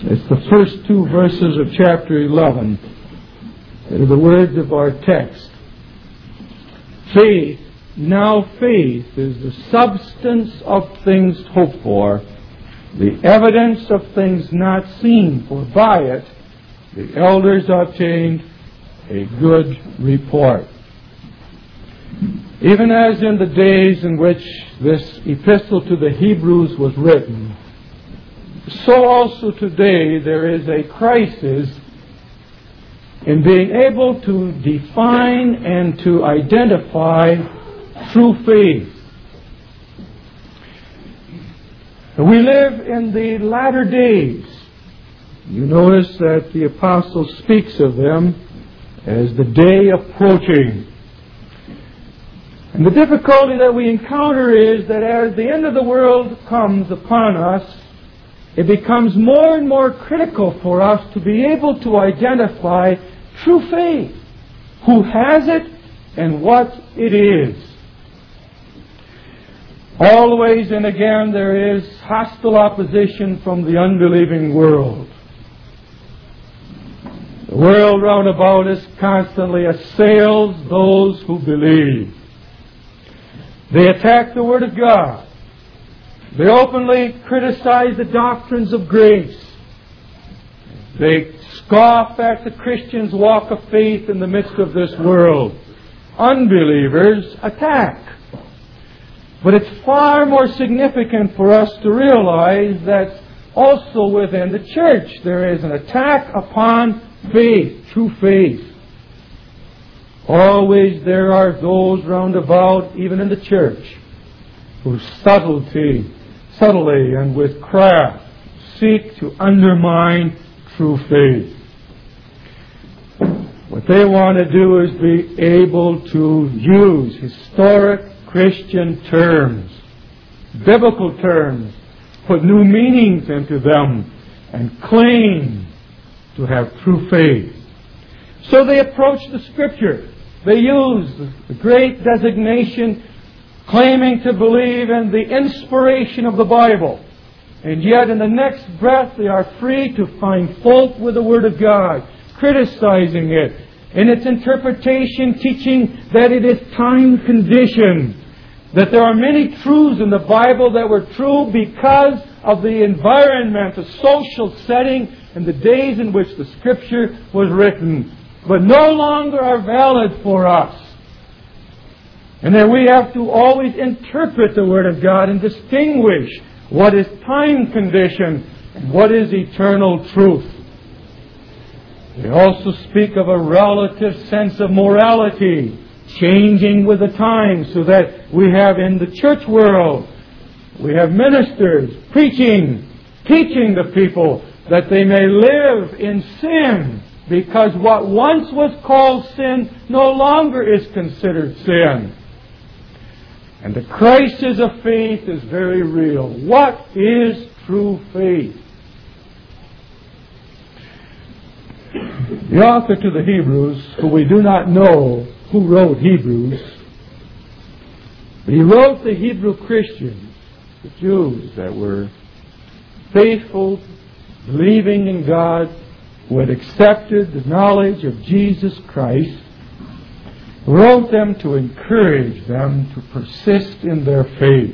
It's the first two verses of chapter 11. That are the words of our text. Faith, now faith, is the substance of things hoped for, the evidence of things not seen, for by it the elders obtained a good report. Even as in the days in which this epistle to the Hebrews was written, so also today there is a crisis in being able to define and to identify true faith. We live in the latter days. You notice that the apostle speaks of them as the day approaching. And the difficulty that we encounter is that as the end of the world comes upon us, it becomes more and more critical for us to be able to identify true faith, who has it and what it is. Always and again there is hostile opposition from the unbelieving world. The world round about us constantly assails those who believe. They attack the Word of God. They openly criticize the doctrines of grace. They scoff at the Christian's walk of faith in the midst of this world. Unbelievers attack. But it's far more significant for us to realize that also within the church there is an attack upon faith, true faith. Always there are those round about, even in the church, who subtly and with craft seek to undermine true faith. What they want to do is be able to use historic Christian terms, biblical terms, put new meanings into them, and claim to have true faith. So they approach the Scripture. They use the great designation claiming to believe in the inspiration of the Bible. And yet in the next breath they are free to find fault with the Word of God, criticizing it, in its interpretation teaching that it is time-conditioned, that there are many truths in the Bible that were true because of the environment, the social setting, and the days in which the Scripture was written, but no longer are valid for us. And that we have to always interpret the Word of God and distinguish what is time-conditioned and what is eternal truth. They also speak of a relative sense of morality changing with the times, so that we have in the church world, we have ministers teaching the people that they may live in sin, because what once was called sin no longer is considered sin. And the crisis of faith is very real. What is true faith? The author to the Hebrews, who we do not know who wrote Hebrews, but he wrote the Hebrew Christians, the Jews that were faithful, believing in God, who had accepted the knowledge of Jesus Christ, wrote them to encourage them to persist in their faith.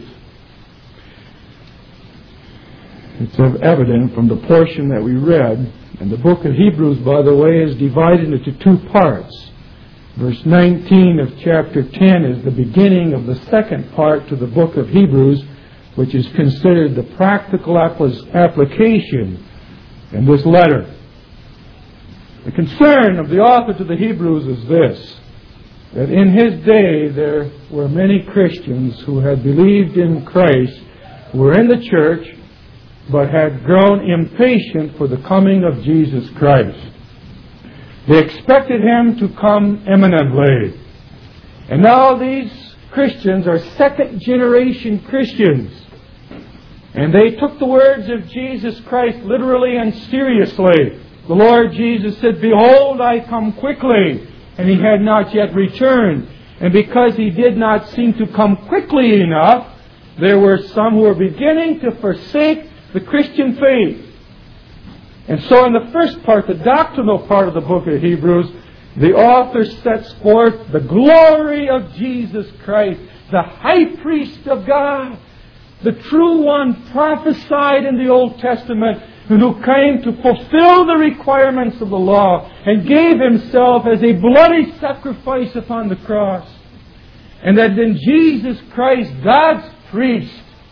It's evident from the portion that we read, and the book of Hebrews, by the way, is divided into two parts. Verse 19 of chapter 10 is the beginning of the second part to the book of Hebrews, which is considered the practical application in this letter. The concern of the author to the Hebrews is this, that in his day there were many Christians who had believed in Christ, who were in the church, but had grown impatient for the coming of Jesus Christ. They expected Him to come imminently. And now these Christians are second-generation Christians. And they took the words of Jesus Christ literally and seriously. The Lord Jesus said, "Behold, I come quickly," and He had not yet returned. And because He did not seem to come quickly enough, there were some who were beginning to forsake the Christian faith. And so in the first part, the doctrinal part of the book of Hebrews, the author sets forth the glory of Jesus Christ, the high priest of God, the true one prophesied in the Old Testament, and who came to fulfill the requirements of the law and gave himself as a bloody sacrifice upon the cross. And that in Jesus Christ, God's priest,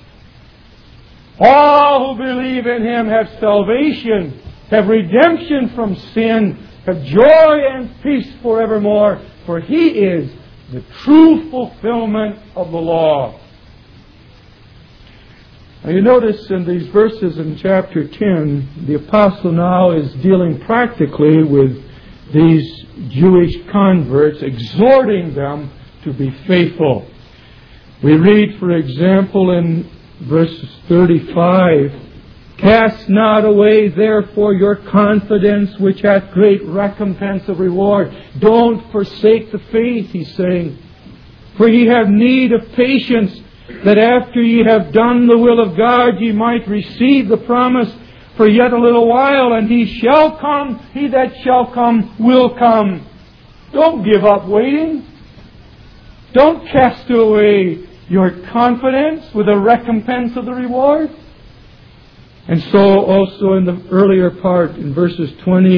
all who believe in Him have salvation, have redemption from sin, have joy and peace forevermore, for He is the true fulfillment of the law. Now you notice in these verses in chapter 10, the apostle now is dealing practically with these Jewish converts, exhorting them to be faithful. We read, for example, in verses 35, "Cast not away therefore your confidence, which hath great recompense of reward." Don't forsake the faith, he's saying. "For ye have need of patience, that after ye have done the will of God, ye might receive the promise. For yet a little while, and He shall come, He that shall come will come." Don't give up waiting. Don't cast away your confidence with a recompense of the reward. And so also in the earlier part, in verses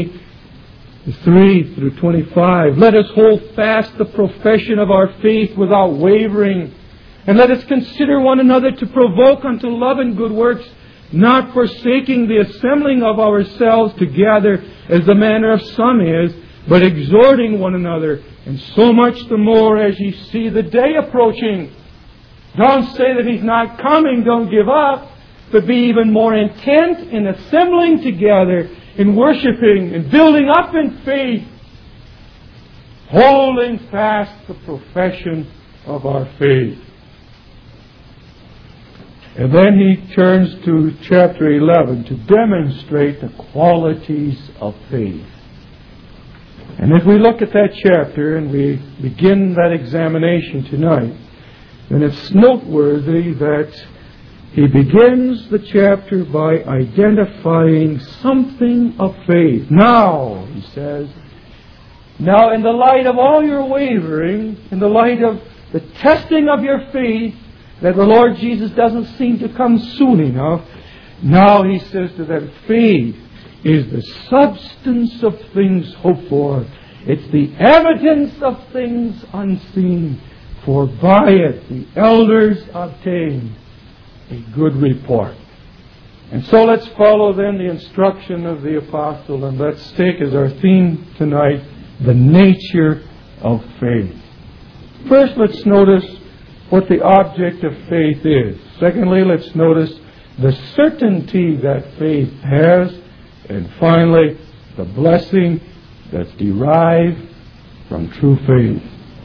23 through 25, "Let us hold fast the profession of our faith without wavering. And let us consider one another to provoke unto love and good works, not forsaking the assembling of ourselves together as the manner of some is, but exhorting one another, and so much the more as ye see the day approaching." Don't say that He's not coming, don't give up, but be even more intent in assembling together, in worshiping, and building up in faith, holding fast the profession of our faith. And then he turns to chapter 11 to demonstrate the qualities of faith. And if we look at that chapter and we begin that examination tonight, then it's noteworthy that he begins the chapter by identifying something of faith. "Now," he says, "now in the light of all your wavering, in the light of the testing of your faith, that the Lord Jesus doesn't seem to come soon enough, now," he says to them, "faith is the substance of things hoped for. It's the evidence of things unseen. For by it the elders obtained a good report." And so let's follow then the instruction of the apostle, and let's take as our theme tonight the nature of faith. First, let's notice what the object of faith is. Secondly, let's notice the certainty that faith has. And finally, the blessing that's derived from true faith.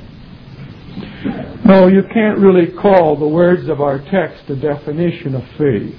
No, you can't really call the words of our text a definition of faith.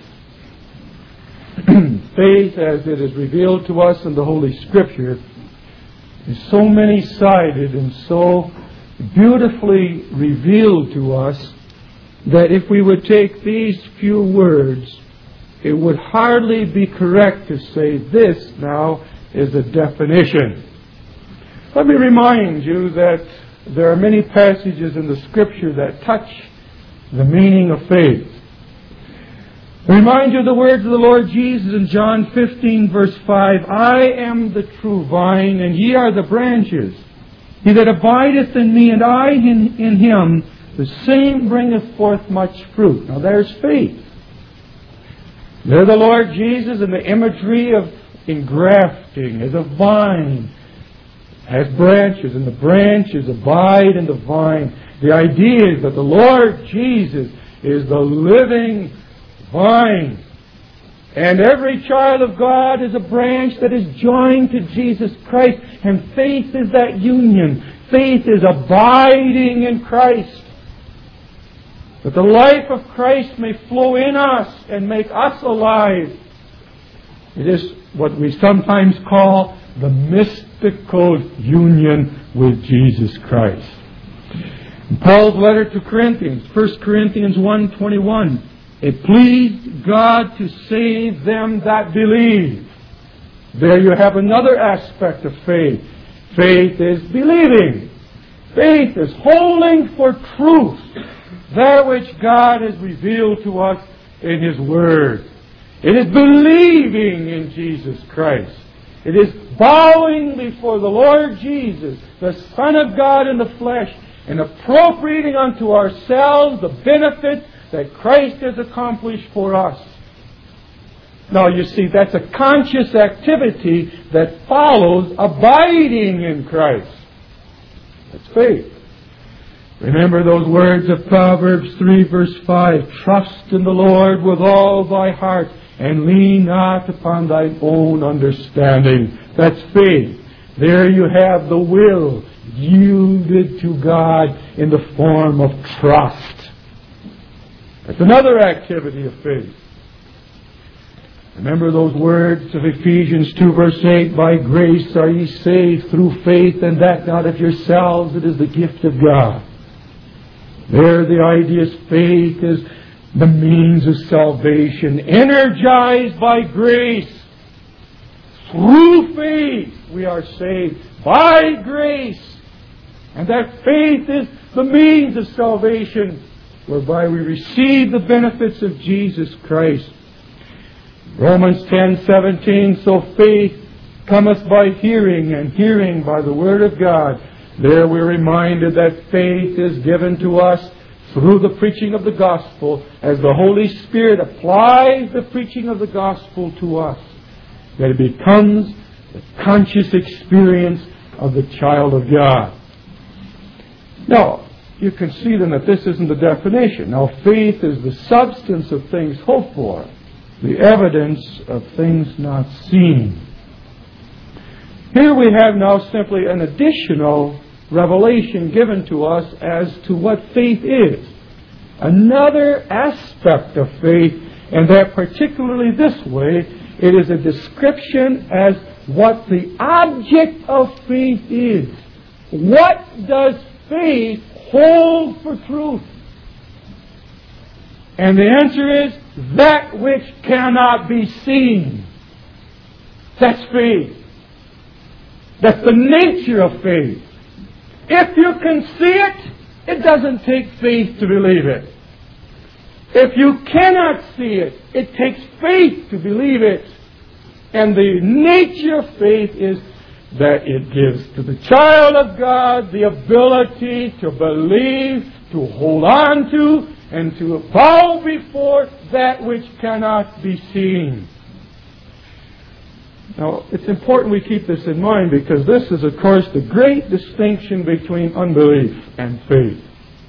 Faith, as it is revealed to us in the Holy Scripture, is so many-sided and so beautifully revealed to us that if we would take these few words, it would hardly be correct to say this now is a definition. Let me remind you that there are many passages in the Scripture that touch the meaning of faith. I remind you of the words of the Lord Jesus in John 15 verse 5, "I am the true vine, and ye are the branches. He that abideth in me, and I in him, the same bringeth forth much fruit." Now there's faith. There the Lord Jesus in the imagery of engrafting as a vine has branches, and the branches abide in the vine. The idea is that the Lord Jesus is the living vine. And every child of God is a branch that is joined to Jesus Christ. And faith is that union. Faith is abiding in Christ. That the life of Christ may flow in us and make us alive. It is what we sometimes call the mystical union with Jesus Christ. In Paul's letter to Corinthians, 1 Corinthians 1:21, "It pleased God to save them that believe." There you have another aspect of faith. Faith is believing. Faith is holding for truth that which God has revealed to us in His Word. It is believing in Jesus Christ. It is bowing before the Lord Jesus, the Son of God in the flesh, and appropriating unto ourselves the benefits that Christ has accomplished for us. Now you see, that's a conscious activity that follows abiding in Christ. That's faith. Remember those words of Proverbs 3 verse 5. Trust in the Lord with all thy heart, and lean not upon thine own understanding. That's faith. There you have the will yielded to God in the form of trust. That's another activity of faith. Remember those words of Ephesians 2 verse 8, by grace are ye saved through faith, and that not of yourselves, it is the gift of God. There the idea is faith is the means of salvation, energized by grace. Through faith we are saved, by grace. And that faith is the means of salvation, whereby we receive the benefits of Jesus Christ. Romans 10:17, so faith cometh by hearing, and hearing by the Word of God. There we're reminded that faith is given to us through the preaching of the gospel, as the Holy Spirit applies the preaching of the gospel to us, that it becomes the conscious experience of the child of God. Now, you can see then that this isn't the definition. Now, faith is the substance of things hoped for, the evidence of things not seen. Here we have now simply an additional revelation given to us as to what faith is. Another aspect of faith, and that particularly this way, it is a description as what the object of faith is. What does faith hold for truth? And the answer is that which cannot be seen. That's faith. That's the nature of faith. If you can see it, it doesn't take faith to believe it. If you cannot see it, it takes faith to believe it. And the nature of faith is that it gives to the child of God the ability to believe, to hold on to, and to bow before that which cannot be seen. Now, it's important we keep this in mind, because this is, of course, the great distinction between unbelief and faith.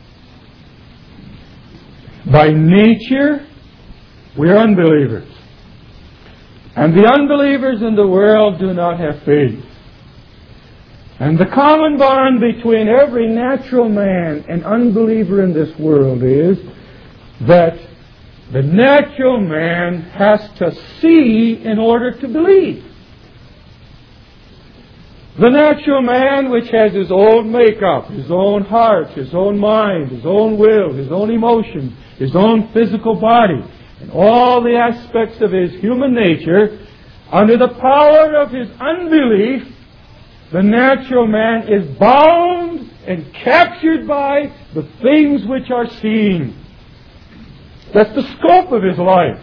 By nature, we're unbelievers. And the unbelievers in the world do not have faith. And the common bond between every natural man and unbeliever in this world is that the natural man has to see in order to believe. The natural man, which has his own makeup, his own heart, his own mind, his own will, his own emotions, his own physical body, and all the aspects of his human nature, under the power of his unbelief, the natural man is bound and captured by the things which are seen. That's the scope of his life.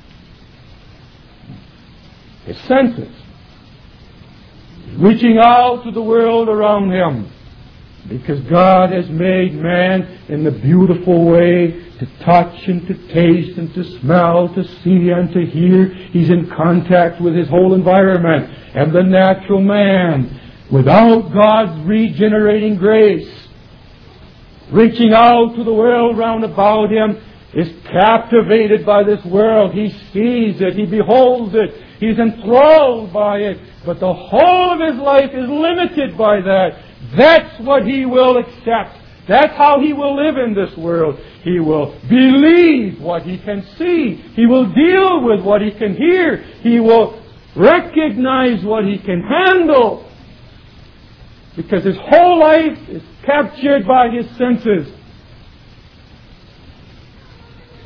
His senses. Reaching out to the world around him. Because God has made man in the beautiful way to touch and to taste and to smell, to see and to hear. He's in contact with his whole environment. And the natural man, without God's regenerating grace, reaching out to the world round about him, is captivated by this world. He sees it. He beholds it. He's enthralled by it. But the whole of his life is limited by that. That's what he will accept. That's how he will live in this world. He will believe what he can see. He will deal with what he can hear. He will recognize what he can handle. Because his whole life is captured by his senses.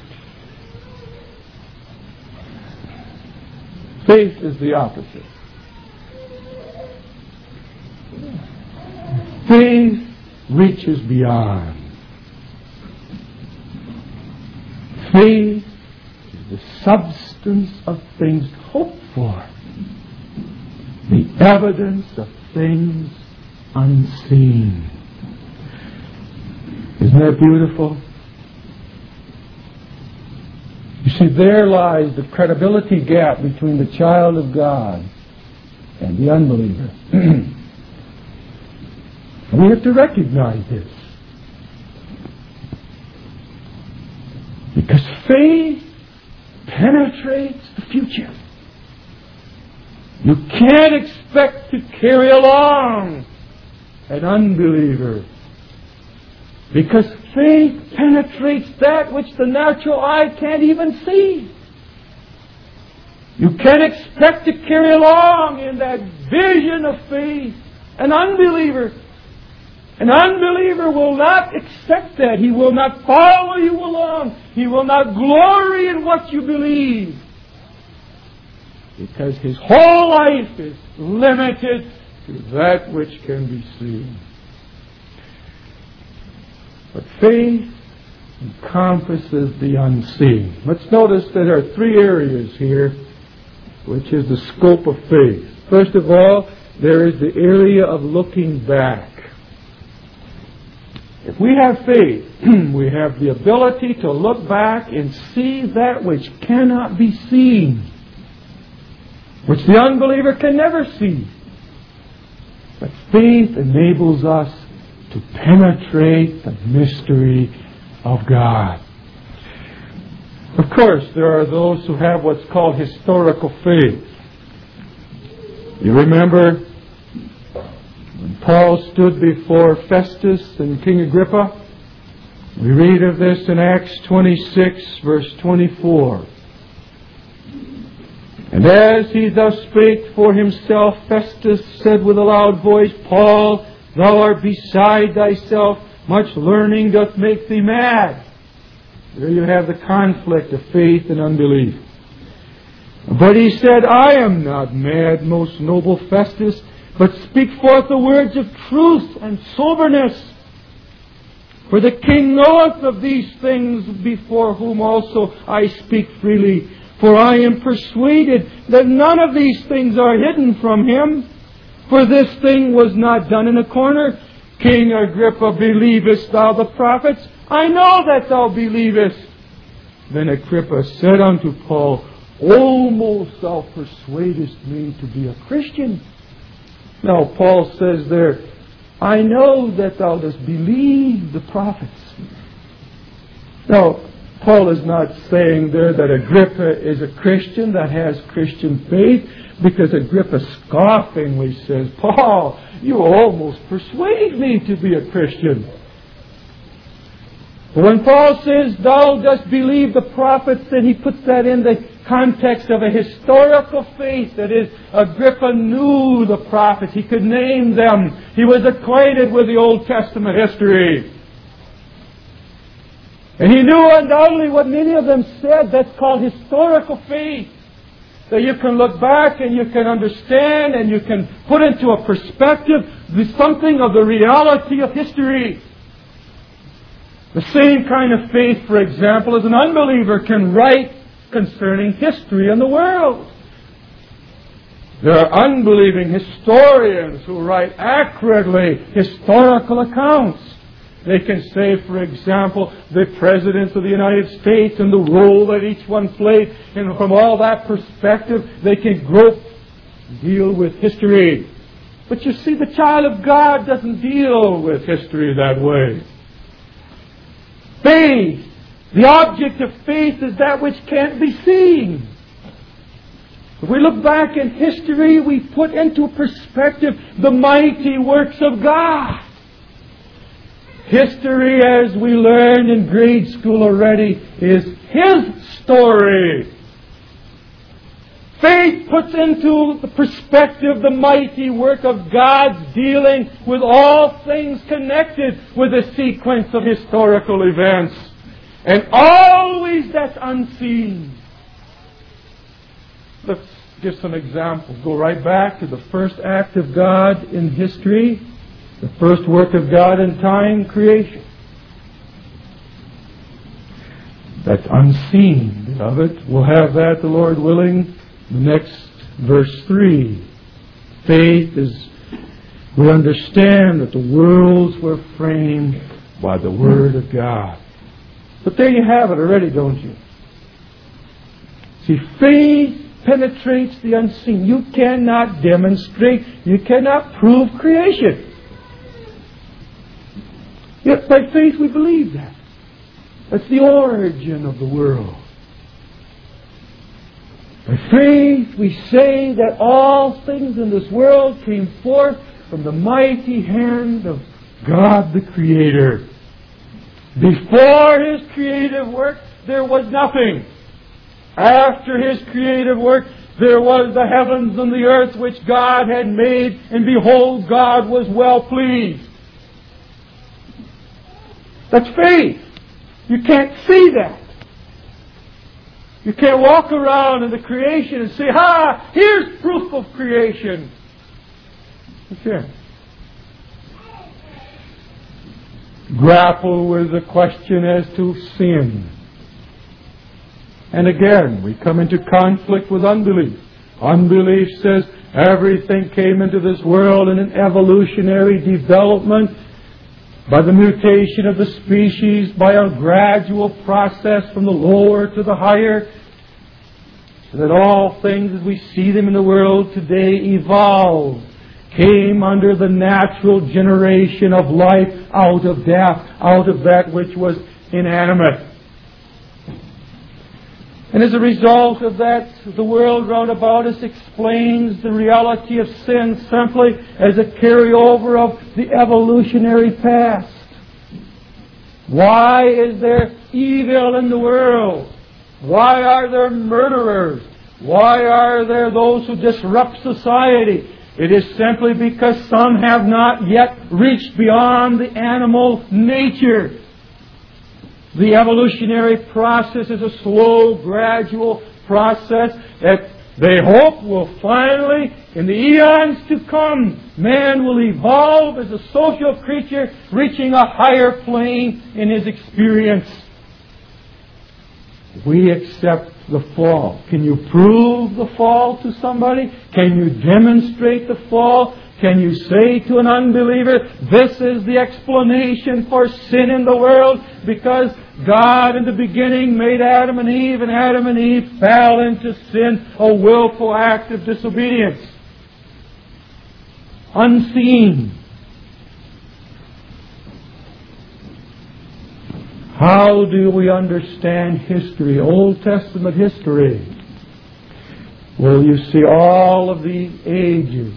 Faith is the opposite. Faith reaches beyond. Faith is the substance of things hoped for, the evidence of things unseen. Isn't that beautiful? You see, there lies the credibility gap between the child of God and the unbeliever. We have to recognize this. Because faith penetrates the future. You can't expect to carry along an unbeliever, because faith penetrates that which the natural eye can't even see. You can't expect to carry along in that vision of faith an unbeliever. An unbeliever will not accept that. He will not follow you along. He will not glory in what you believe, because his whole life is limited to that which can be seen. But faith encompasses the unseen. Let's notice that there are three areas here, which is the scope of faith. First of all, there is the area of looking back. If we have faith, we have the ability to look back and see that which cannot be seen, which the unbeliever can never see. But faith enables us to penetrate the mystery of God. Of course, there are those who have what's called historical faith. You remember when Paul stood before Festus and King Agrippa? We read of this in Acts 26, verse 24. And as he thus spake for himself, Festus said with a loud voice, Paul, thou art beside thyself, much learning doth make thee mad. There you have the conflict of faith and unbelief. But he said, I am not mad, most noble Festus, but speak forth the words of truth and soberness. For the king knoweth of these things, before whom also I speak freely. For I am persuaded that none of these things are hidden from him. For this thing was not done in a corner. King Agrippa, believest thou the prophets? I know that thou believest. Then Agrippa said unto Paul, Almost thou persuadest me to be a Christian. Now Paul says there, I know that thou dost believe the prophets. Now, Paul is not saying there that Agrippa is a Christian that has Christian faith, because Agrippa scoffingly says, Paul, you almost persuade me to be a Christian. But when Paul says, thou dost believe the prophets, then he puts that in the context of a historical faith. That is, Agrippa knew the prophets. He could name them. He was acquainted with the Old Testament history. And he knew undoubtedly what many of them said. That's called historical faith. That you can look back and you can understand and you can put into a perspective something of the reality of history. The same kind of faith, for example, as an unbeliever can write concerning history in the world. There are unbelieving historians who write accurately historical accounts. They can say, for example, the presidents of the United States and the role that each one played. And from all that perspective, they can deal with history. But you see, the child of God doesn't deal with history that way. Faith, the object of faith, is that which can't be seen. If we look back in history, we put into perspective the mighty works of God. History, as we learned in grade school already, is His story. Faith puts into the perspective the mighty work of God dealing with all things connected with a sequence of historical events. And always that's unseen. Let's give some examples. Go right back to the first act of God in history. The first work of God in time, creation. That's unseen, beloved. We'll have that, the Lord willing, the next verse 3. Faith is, we understand that the worlds were framed by the Word of God. But there you have it already, don't you? See, faith penetrates the unseen. You cannot demonstrate, you cannot prove creation. Yet by faith we believe that. That's the origin of the world. By faith we say that all things in this world came forth from the mighty hand of God the Creator. Before His creative work, there was nothing. After His creative work, there was the heavens and the earth which God had made, and behold, God was well pleased. That's faith. You can't see that. You can't walk around in the creation and say, "Ha! Here's proof of creation." You can't. Grapple with the question as to sin. And again, we come into conflict with unbelief. Unbelief says everything came into this world in an evolutionary development by the mutation of the species, by a gradual process from the lower to the higher, so that all things as we see them in the world today evolved, came under the natural generation of life out of death, out of that which was inanimate. And as a result of that, the world round about us explains the reality of sin simply as a carryover of the evolutionary past. Why is there evil in the world? Why are there murderers? Why are there those who disrupt society? It is simply because some have not yet reached beyond the animal nature. The evolutionary process is a slow, gradual process that they hope will finally, in the eons to come, man will evolve as a social creature, reaching a higher plane in his experience. We accept the fall. Can you prove the fall to somebody? Can you demonstrate the fall? Can you say to an unbeliever, this is the explanation for sin in the world, because God in the beginning made Adam and Adam and Eve fell into sin, a willful act of disobedience. Unseen. How do we understand history, Old Testament history? Well, you see all of the ages.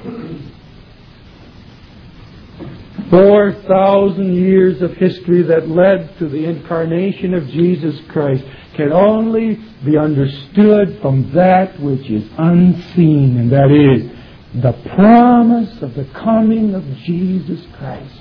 4,000 years of history that led to the incarnation of Jesus Christ can only be understood from that which is unseen, and that is the promise of the coming of Jesus Christ.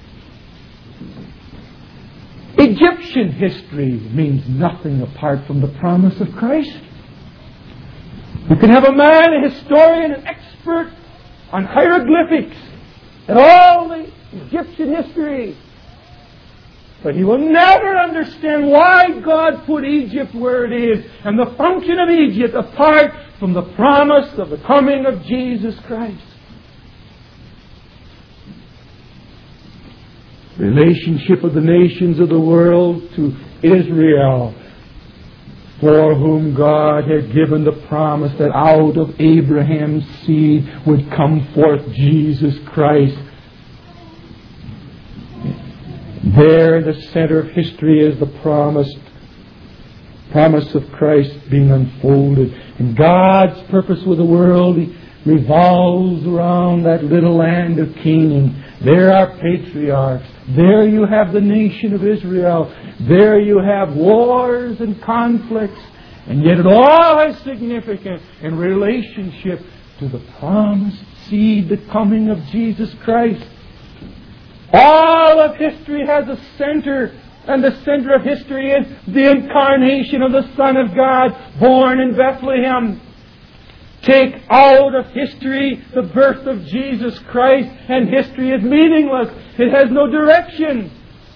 Egyptian history means nothing apart from the promise of Christ. You can have a man, a historian, an expert on hieroglyphics and all the Egyptian history, but he will never understand why God put Egypt where it is and the function of Egypt apart from the promise of the coming of Jesus Christ. Relationship of the nations of the world to Israel, for whom God had given the promise that out of Abraham's seed would come forth Jesus Christ. There in the center of history is the promise of Christ being unfolded. And God's purpose with the world revolves around that little land of Canaan. There are patriarchs. There you have the nation of Israel. There you have wars and conflicts. And yet it all has significance in relationship to the promised seed, the coming of Jesus Christ. All of history has a center, and the center of history is the incarnation of the Son of God, born in Bethlehem. take out of history the birth of Jesus Christ, and history is meaningless. It has no direction.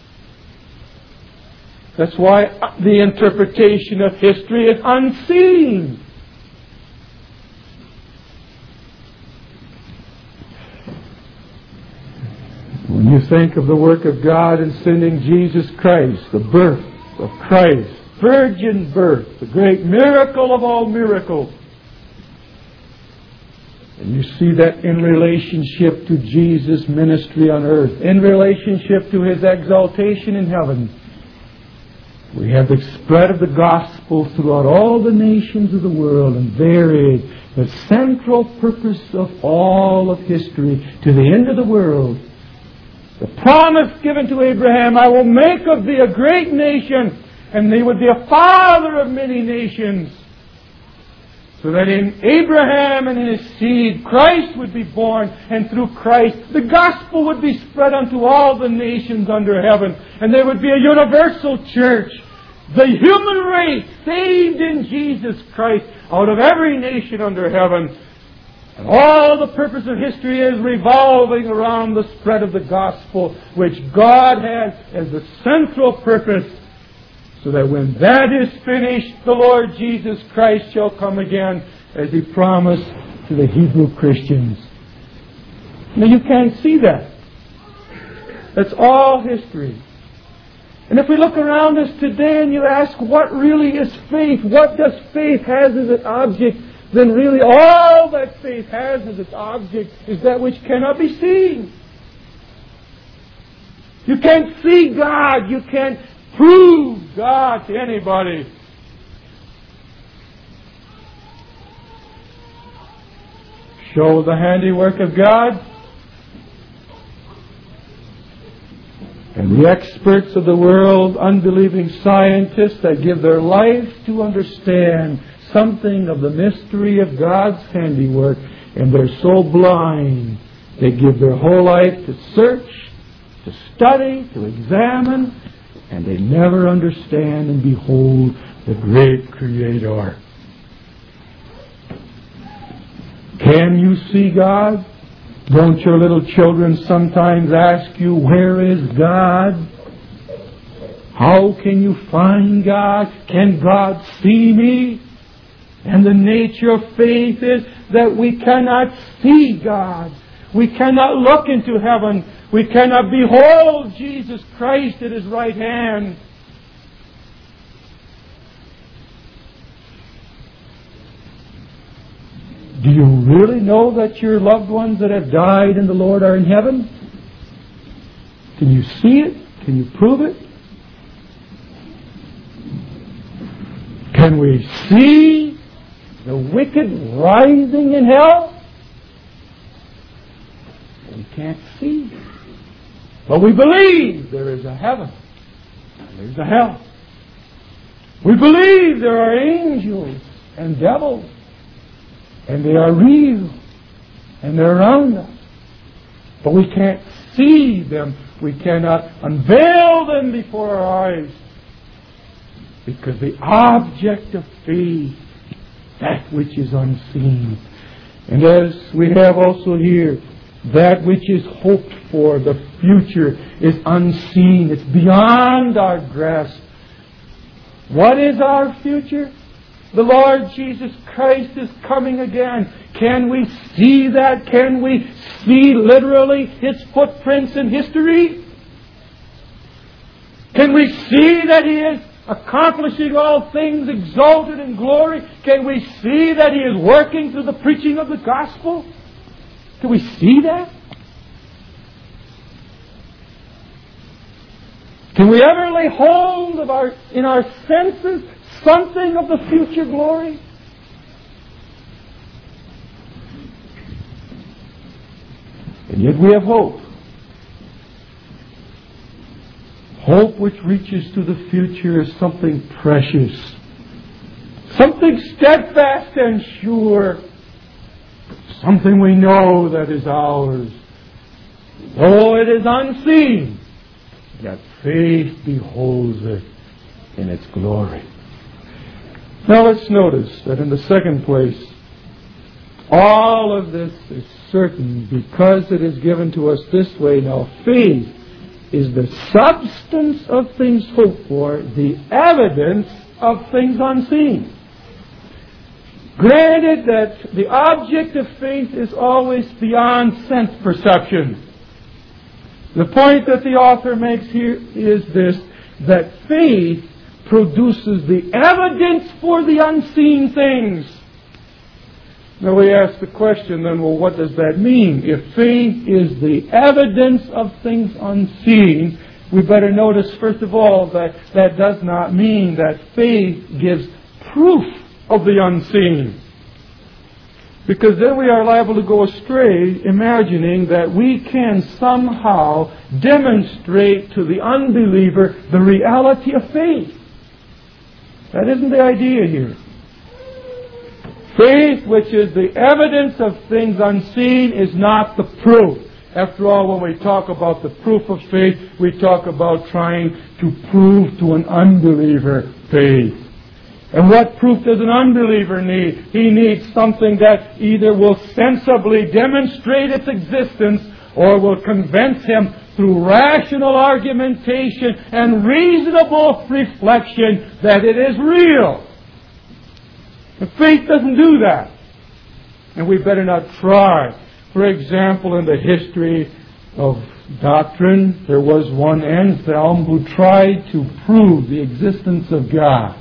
That's why the interpretation of history is unseen. When you think of the work of God in sending Jesus Christ, the birth of Christ, virgin birth, the great miracle of all miracles, and you see that in relationship to Jesus' ministry on earth, in relationship to His exaltation in heaven, we have the spread of the gospel throughout all the nations of the world, and there is the central purpose of all of history to the end of the world. The promise given to Abraham, I will make of thee a great nation, and thee would be a father of many nations. So that in Abraham and in his seed, Christ would be born, and through Christ, the gospel would be spread unto all the nations under heaven, and there would be a universal church, the human race saved in Jesus Christ out of every nation under heaven. And all the purpose of history is revolving around the spread of the gospel, which God has as the central purpose, so that when that is finished, the Lord Jesus Christ shall come again, as He promised to the Hebrew Christians. Now you can't see that. That's all history. And if we look around us today and you ask, what really is faith? What does faith have as its object? Then really all that faith has as its object is that which cannot be seen. You can't see God. You can't prove God to anybody. Show the handiwork of God. And the experts of the world, unbelieving scientists that give their life to understand something of the mystery of God's handiwork, and they're so blind, they give their whole life to search, to study, to examine, and they never understand and behold the great Creator. Can you see God? Don't your little children sometimes ask you, where is God? How can you find God? Can God see me? And the nature of faith is that we cannot see God. We cannot look into heaven. We cannot behold Jesus Christ at His right hand. Do you really know that your loved ones that have died in the Lord are in heaven? Can you see it? Can you prove it? Can we see the wicked rising in hell? We can't see. But we believe there is a heaven and there's a hell. We believe there are angels and devils, and they are real and they're around us. But we can't see them. We cannot unveil them before our eyes, because the object of faith, that which is unseen. And as we have also here, that which is hoped for, the future, is unseen. It's beyond our grasp. What is our future? The Lord Jesus Christ is coming again. Can we see that? Can we see literally His footprints in history? Can we see that He is accomplishing all things exalted in glory? Can we see that He is working through the preaching of the gospel? Can we see that? Can we ever lay hold of in our senses something of the future glory? And yet we have hope. Hope which reaches to the future is something precious, something steadfast and sure, something we know that is ours. Though it is unseen, yet faith beholds it in its glory. Now let's notice that in the second place, All of this is certain because it is given to us this way. Now, faith is the substance of things hoped for, the evidence of things unseen. Granted that the object of faith is always beyond sense perception. The point that the author makes here is this, that faith produces the evidence for the unseen things. Now we ask the question then, well, what does that mean? If faith is the evidence of things unseen, we better notice first of all that that does not mean that faith gives proof of the unseen. Because then we are liable to go astray imagining that we can somehow demonstrate to the unbeliever the reality of faith. That isn't the idea here. Faith, which is the evidence of things unseen, is not the proof. After all, when we talk about the proof of faith, we talk about trying to prove to an unbeliever faith. And what proof does an unbeliever need? He needs something that either will sensibly demonstrate its existence or will convince him through rational argumentation and reasonable reflection that it is real. But faith doesn't do that. And we better not try. For example, in the history of doctrine, there was one Anselm who tried to prove the existence of God.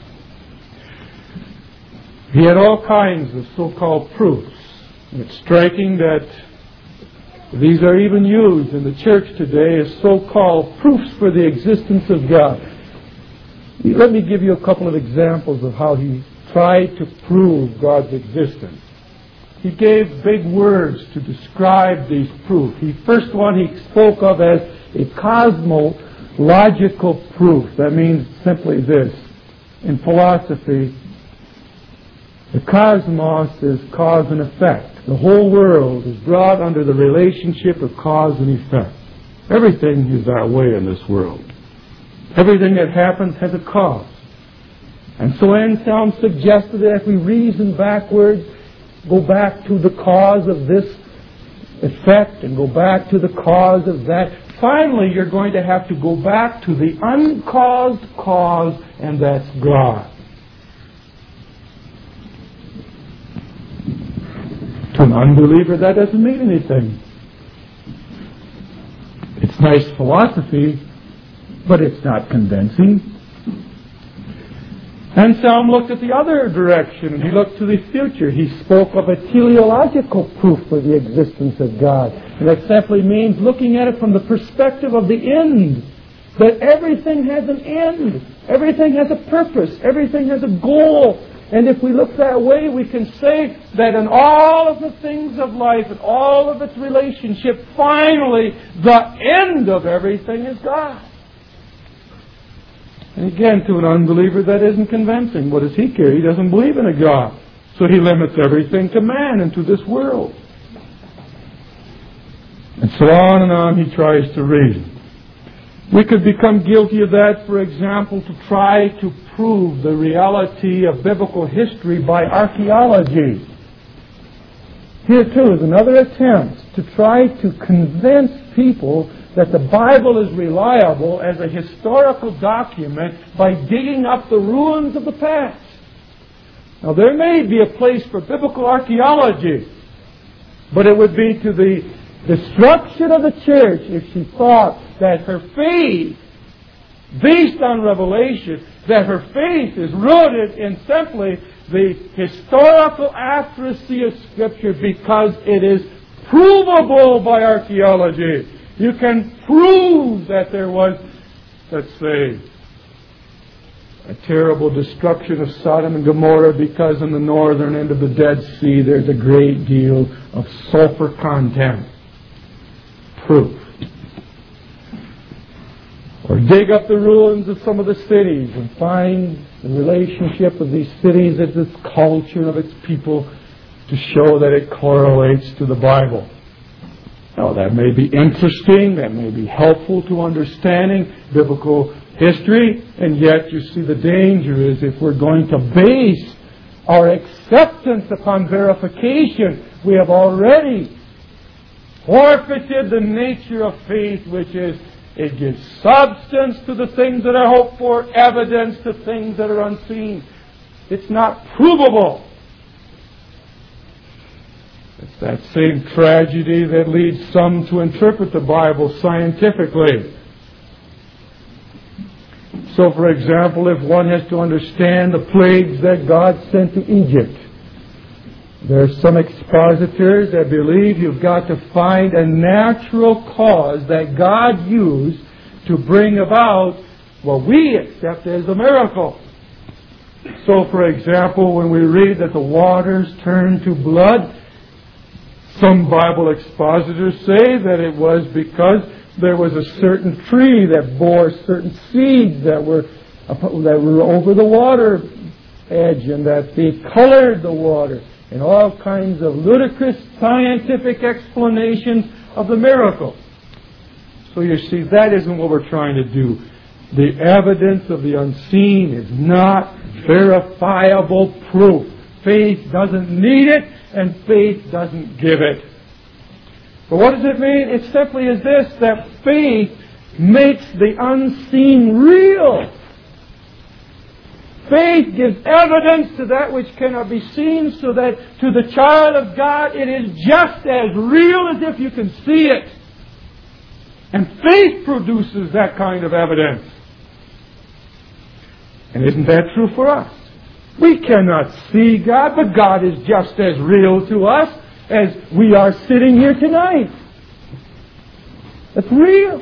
He had all kinds of so-called proofs. It's striking that these are even used in the church today as so-called proofs for the existence of God. Let me give you a couple of examples of how he tried to prove God's existence. He gave big words to describe these proofs. The first one he spoke of as a cosmological proof. That means simply this. In philosophy, the cosmos is cause and effect. The whole world is brought under the relationship of cause and effect. Everything is that way in this world. Everything that happens has a cause. And so Anselm suggested that if we reason backwards, go back to the cause of this effect and go back to the cause of that, finally you're going to have to go back to the uncaused cause, and that's God. To an unbeliever, that doesn't mean anything. It's nice philosophy, but it's not convincing. Anselm looked at the other direction, and he looked to the future. He spoke of a teleological proof for the existence of God. And that simply means looking at it from the perspective of the end. That everything has an end. Everything has a purpose. Everything has a goal. And if we look that way, we can say that in all of the things of life, and all of its relationship, finally, the end of everything is God. And again, to an unbeliever, that isn't convincing. What does he care? He doesn't believe in a God. So he limits everything to man and to this world. And so on he tries to reason. We could become guilty of that, for example, to try to prove the reality of biblical history by archaeology. Here, too, is another attempt to try to convince people that the Bible is reliable as a historical document by digging up the ruins of the past. Now, there may be a place for biblical archaeology, but it would be to the destruction of the church if she thought that her faith, based on revelation, that her faith is rooted in simply the historical accuracy of Scripture because it is provable by archaeology. You can prove that there was, let's say, a terrible destruction of Sodom and Gomorrah because in the northern end of the Dead Sea there's a great deal of sulfur content. Proof. Or dig up the ruins of some of the cities and find the relationship of these cities as its culture of its people to show that it correlates to the Bible. Now, that may be interesting, that may be helpful to understanding biblical history, and yet you see the danger is if we're going to base our acceptance upon verification, we have already forfeited the nature of faith, which is it gives substance to the things that are hoped for, evidence to things that are unseen. It's not provable. It's that same tragedy that leads some to interpret the Bible scientifically. So, for example, if one has to understand the plagues that God sent to Egypt, there are some expositors that believe you've got to find a natural cause that God used to bring about what we accept as a miracle. So, for example, when we read that the waters turned to blood, some Bible expositors say that it was because there was a certain tree that bore certain seeds that were over the water edge, and that they colored the water, and all kinds of ludicrous scientific explanations of the miracle. So you see, that isn't what we're trying to do. The evidence of the unseen is not verifiable proof. Faith doesn't need it, and faith doesn't give it. But what does it mean? It simply is this, that faith makes the unseen real. Faith gives evidence to that which cannot be seen, so that to the child of God it is just as real as if you can see it. And faith produces that kind of evidence. And isn't that true for us? We cannot see God, but God is just as real to us as we are sitting here tonight. It's real.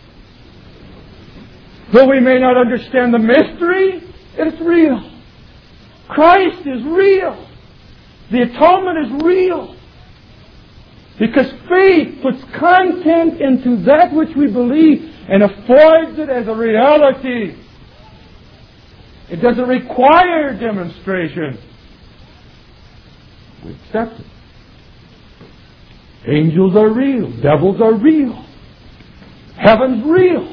Though we may not understand the mystery, it's real. Christ is real. The atonement is real. Because faith puts content into that which we believe and affords it as a reality. It doesn't require demonstration. We accept it. Angels are real. Devils are real. Heaven's real.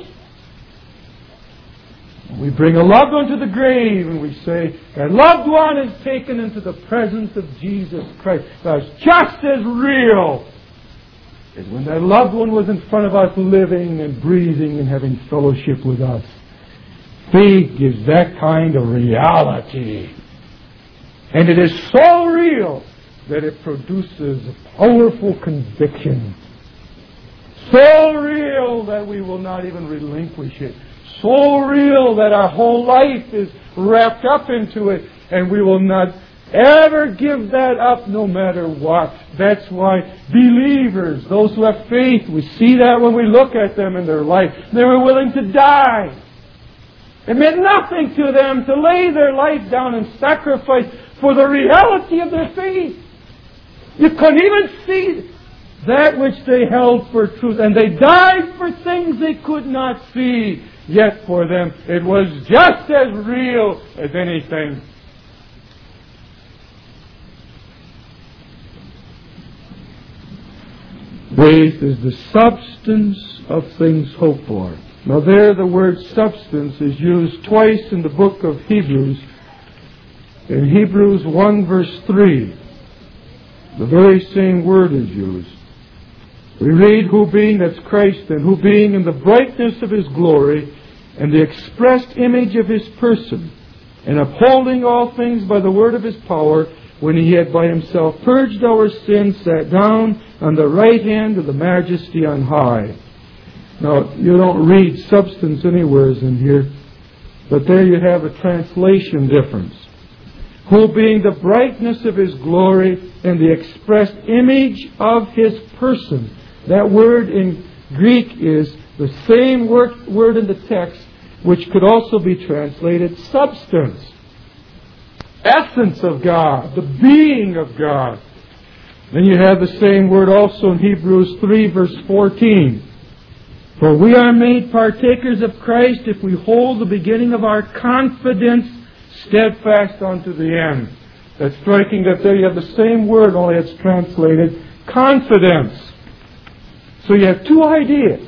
We bring a loved one to the grave and we say, that loved one is taken into the presence of Jesus Christ. That's just as real as when that loved one was in front of us, living and breathing and having fellowship with us. Faith gives that kind of reality. And it is so real that it produces a powerful conviction. So real that we will not even relinquish it. So real that our whole life is wrapped up into it, and we will not ever give that up no matter what. That's why believers, those who have faith, we see that when we look at them in their life. They were willing to die. It meant nothing to them to lay their life down and sacrifice for the reality of their faith. You couldn't even see that which they held for truth. And they died for things they could not see. Yet for them, it was just as real as anything. Faith is the substance of things hoped for. Now there the word substance is used twice in the book of Hebrews. In Hebrews 1 verse 3, the very same word is used. We read, who being, that's Christ, and who being in the brightness of His glory, and the expressed image of His person, and upholding all things by the word of His power, when He had by Himself purged our sins, sat down on the right hand of the Majesty on high. Now, you don't read substance anywhere in here, but there you have a translation difference. Who being the brightness of His glory and the expressed image of His person. That word in Greek is the same word in the text, which could also be translated substance. Essence of God, the being of God. Then you have the same word also in Hebrews 3 verse 14. For we are made partakers of Christ if we hold the beginning of our confidence steadfast unto the end. That's striking that there you have the same word, only it's translated confidence. So you have two ideas.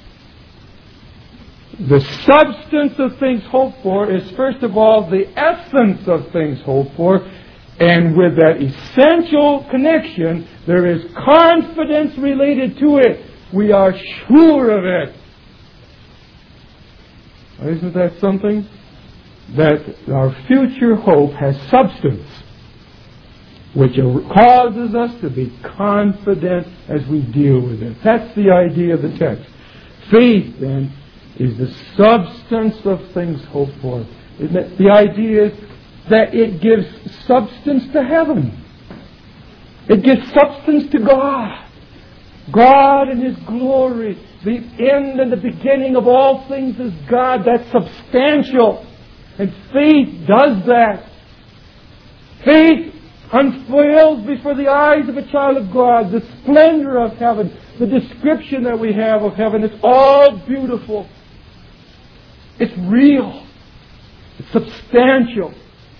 The substance of things hoped for is, first of all, the essence of things hoped for. And with that essential connection, there is confidence related to it. We are sure of it. Isn't that something? That our future hope has substance, which causes us to be confident as we deal with it. That's the idea of the text. Faith, then, is the substance of things hoped for. The idea is that it gives substance to heaven. It gives substance to God. God in His glory. The end and the beginning of all things is God. That's substantial. And faith does that. Faith unveils before the eyes of a child of God the splendor of heaven. The description that we have of heaven is all beautiful. It's real. It's substantial.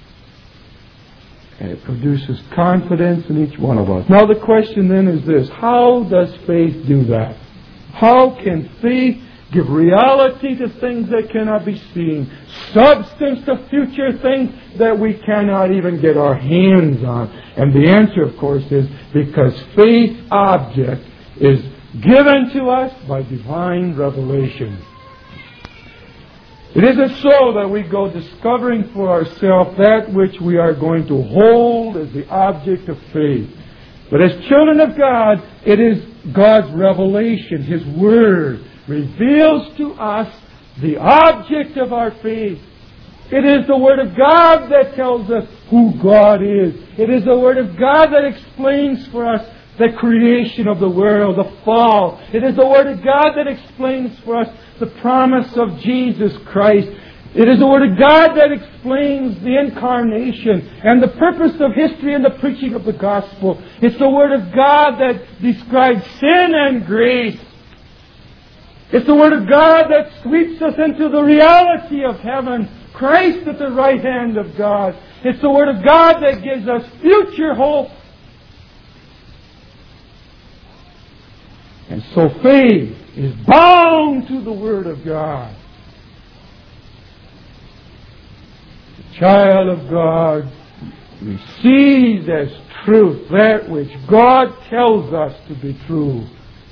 And it produces confidence in each one of us. Now the question then is this: how does faith do that? How can faith give reality to things that cannot be seen, substance to future things that we cannot even get our hands on? And the answer, of course, is because faith object is given to us by divine revelation. It isn't so that we go discovering for ourselves that which we are going to hold as the object of faith. But as children of God, it is God's revelation, His Word, reveals to us the object of our faith. It is the Word of God that tells us who God is. It is the Word of God that explains for us the creation of the world, the fall. It is the Word of God that explains for us the promise of Jesus Christ. It is the Word of God that explains the incarnation and the purpose of history and the preaching of the gospel. It's the Word of God that describes sin and grace. It's the Word of God that sweeps us into the reality of heaven, Christ at the right hand of God. It's the Word of God that gives us future hope. And so faith is bound to the Word of God. The child of God receives as truth that which God tells us to be true.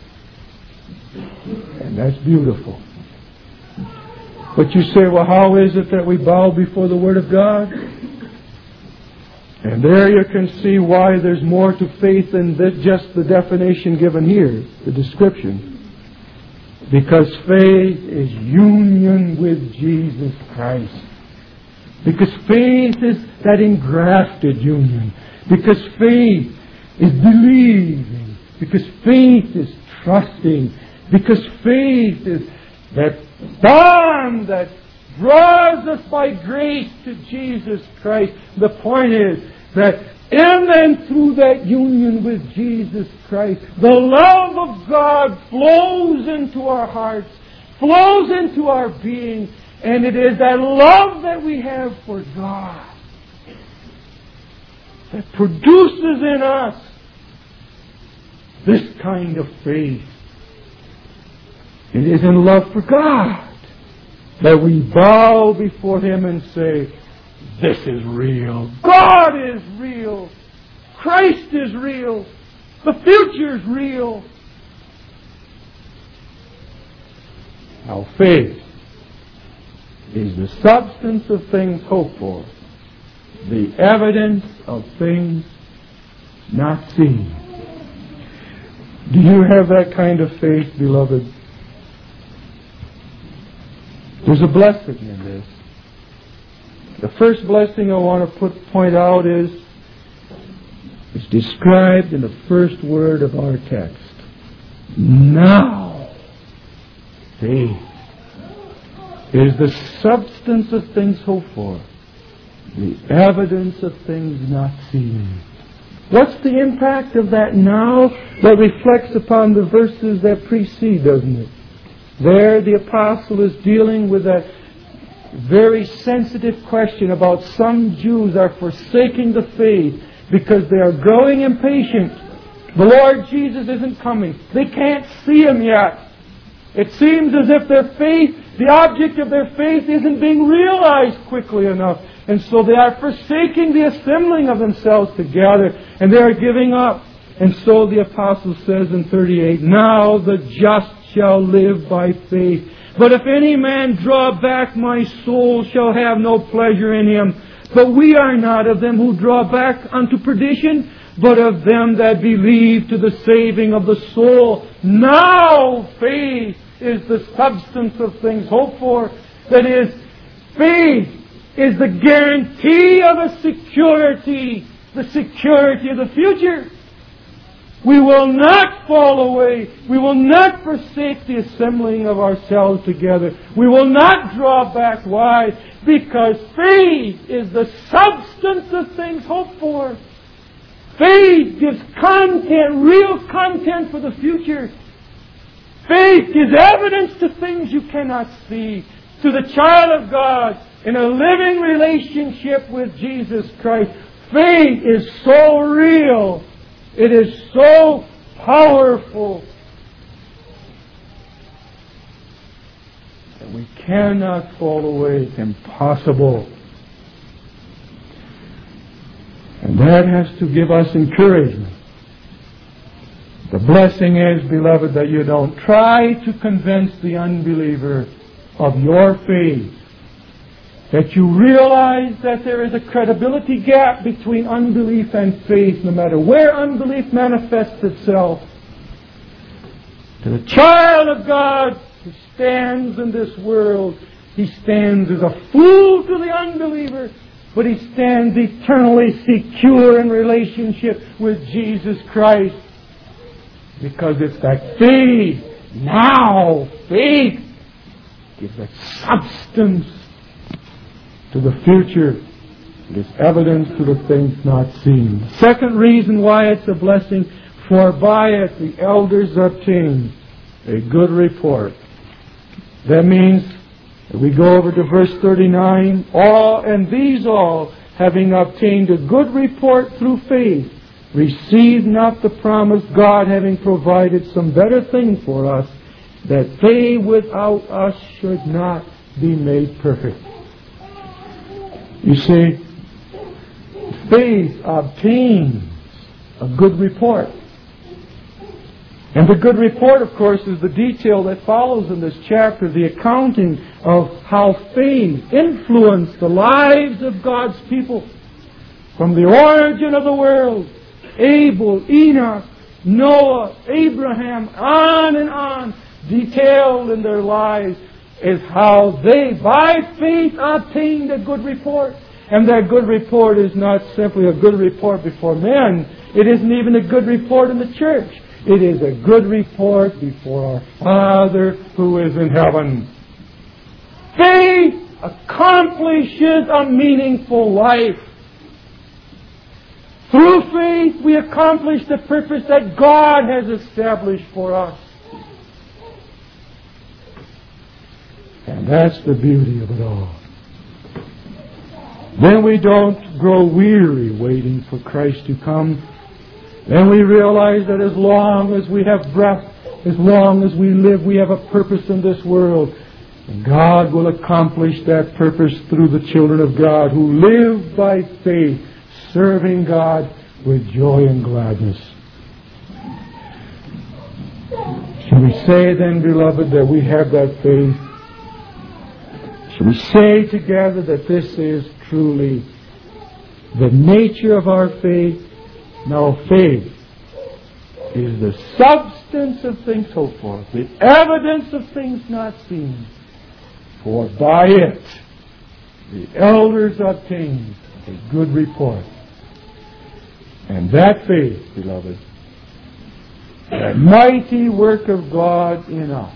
And that's beautiful. But you say, well, how is it that we bow before the Word of God? And there you can see why there's more to faith than just the definition given here, the description. Because faith is union with Jesus Christ. Because faith is that engrafted union. Because faith is believing. Because faith is trusting. Because faith is that bond that draws us by grace to Jesus Christ. The point is that in and through that union with Jesus Christ, the love of God flows into our hearts, flows into our being, and it is that love that we have for God that produces in us this kind of faith. It is in love for God that we bow before Him and say, this is real. God is real. Christ is real. The future is real. Now faith is the substance of things hoped for, the evidence of things not seen. Do you have that kind of faith, beloved? There's a blessing in this. The first blessing I want to point out is described in the first word of our text. Now, faith is the substance of things hoped for, the evidence of things not seen. What's the impact of that now that reflects upon the verses that precede, doesn't it? There the apostle is dealing with that very sensitive question about some Jews are forsaking the faith because they are growing impatient. The Lord Jesus isn't coming. They can't see Him yet. It seems as if their faith, the object of their faith, isn't being realized quickly enough. And so they are forsaking the assembling of themselves together, and they are giving up. And so the apostle says in 38, now the just shall live by faith. But if any man draw back, my soul shall have no pleasure in him. But we are not of them who draw back unto perdition, but of them that believe to the saving of the soul. Now faith is the substance of things hoped for. That is, faith is the guarantee of a security, the security of the future. We will not fall away. We will not forsake the assembling of ourselves together. We will not draw back. Why? Because faith is the substance of things hoped for. Faith gives content, real content for the future. Faith gives evidence to things you cannot see. To the child of God in a living relationship with Jesus Christ, faith is so real. It is so powerful that we cannot fall away. It's impossible. And that has to give us encouragement. The blessing is, beloved, that you don't try to convince the unbeliever of your faith. That you realize that there is a credibility gap between unbelief and faith, no matter where unbelief manifests itself. To the child of God who stands in this world, he stands as a fool to the unbeliever, but he stands eternally secure in relationship with Jesus Christ. Because it's that faith, now faith, gives that substance to the future. It is evidence to the things not seen. Second reason why it's a blessing, for by it the elders obtain a good report. That means, if we go over to verse 39, these all, having obtained a good report through faith, receive not the promise, God having provided some better thing for us, that they without us should not be made perfect. You see, faith obtains a good report. And the good report, of course, is the detail that follows in this chapter, the accounting of how faith influenced the lives of God's people from the origin of the world. Abel, Enoch, Noah, Abraham, on, detailed in their lives, is how they, by faith, obtained a good report. And that good report is not simply a good report before men. It isn't even a good report in the church. It is a good report before our Father who is in heaven. Faith accomplishes a meaningful life. Through faith, we accomplish the purpose that God has established for us. And that's the beauty of it all. Then we don't grow weary waiting for Christ to come. Then we realize that as long as we have breath, as long as we live, we have a purpose in this world. And God will accomplish that purpose through the children of God who live by faith, serving God with joy and gladness. Shall we say then, beloved, that we have that faith? Shall we say together that this is truly the nature of our faith? Now faith is the substance of things hoped for, the evidence of things not seen. For by it the elders obtained a good report. And that faith, beloved, that mighty work of God in us,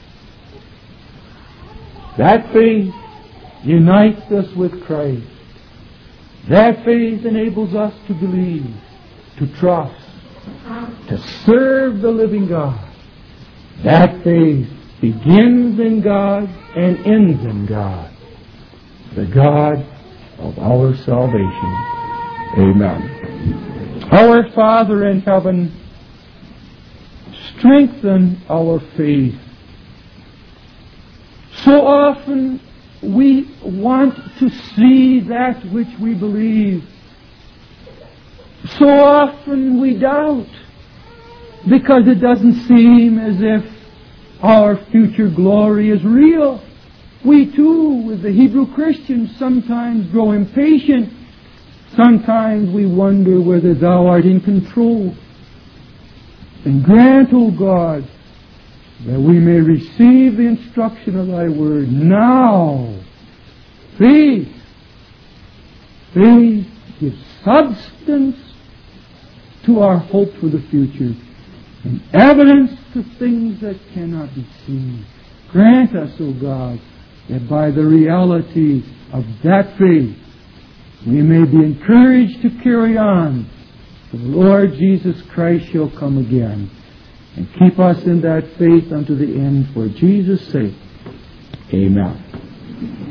that faith unites us with Christ. That faith enables us to believe, to trust, to serve the living God. That faith begins in God and ends in God, the God of our salvation. Amen. Our Father in heaven, strengthen our faith. So often we want to see that which we believe. So often we doubt because it doesn't seem as if our future glory is real. We too, with the Hebrew Christians, sometimes grow impatient. Sometimes we wonder whether Thou art in control. And grant, O God, that we may receive the instruction of Thy Word now. Faith. Faith gives substance to our hope for the future and evidence to things that cannot be seen. Grant us, O God, that by the reality of that faith we may be encouraged to carry on till the Lord Jesus Christ shall come again, and keep us in that faith unto the end for Jesus' sake. Amen.